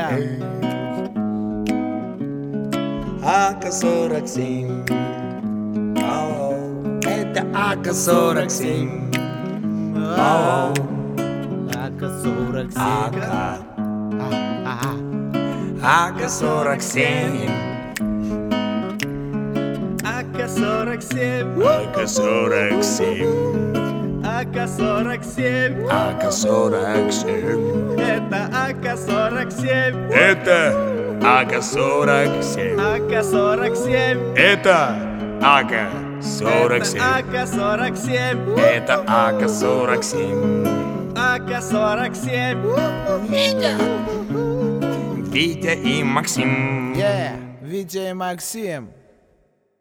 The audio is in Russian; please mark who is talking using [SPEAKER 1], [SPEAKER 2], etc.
[SPEAKER 1] АК-47. Это АК-47.
[SPEAKER 2] АК-47.
[SPEAKER 1] АК-47.
[SPEAKER 2] АК-47.
[SPEAKER 1] АК-47.
[SPEAKER 2] АК-47.
[SPEAKER 1] АК-47.
[SPEAKER 2] Это АК-47.
[SPEAKER 1] Это АК-47.
[SPEAKER 2] АК-47.
[SPEAKER 1] Это АК-47.
[SPEAKER 2] АК-47.
[SPEAKER 1] Это АК-47.
[SPEAKER 2] АК-47.
[SPEAKER 1] Витя и Максим.
[SPEAKER 3] Витя и Максим.